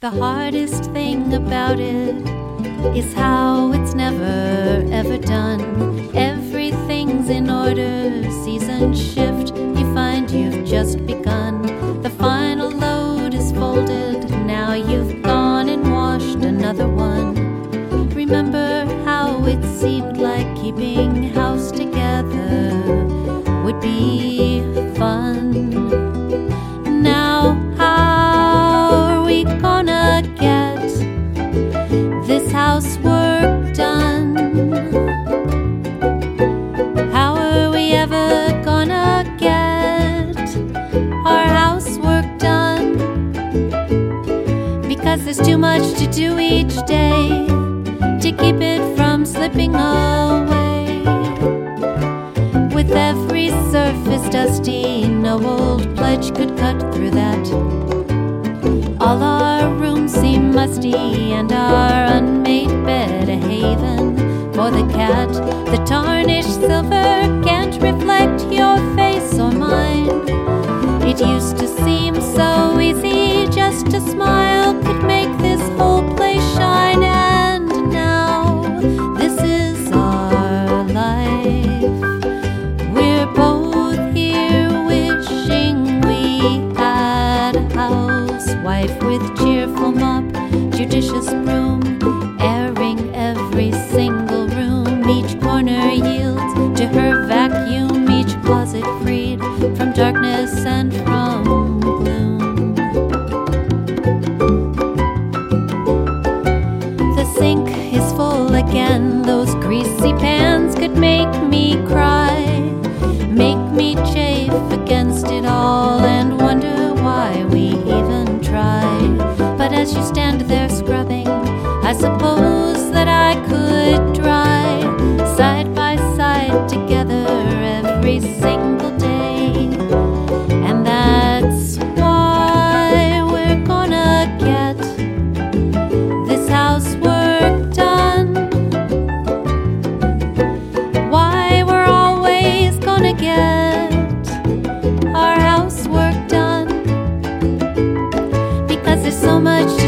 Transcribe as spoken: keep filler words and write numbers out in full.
The hardest thing about it is how it's never ever done. Everything's in order, seasons shift, you find you've just begun. The final load is folded, now you've gone and washed another one. Remember how it seemed like keeping house together would be fun. Now how are we gonna get this housework done? How are we ever gonna get our housework done? Because there's too much to do each day to keep it from slipping away. With every surface dusty, no old pledge could cut through that. All our rooms seem musty and our unmade bed a haven for the cat. The tarnished silver can't reflect your face or mine. It used to seem so easy, just a smile could make this whole place shine. And now this is our life. We're both here wishing we had a housewife with cheerful mop, judicious broom, airing every single room. Each corner yields to her vacuum, each closet freed from darkness and from gloom. The sink is full again, those greasy pans could make me cry, make me chafe against it all and wonder why we even tried. But as you stand there scrubbing, I suppose that I could dry side by side together every single day. And that's why we're gonna get this housework done. Why we're always gonna get our housework done. Because there's so much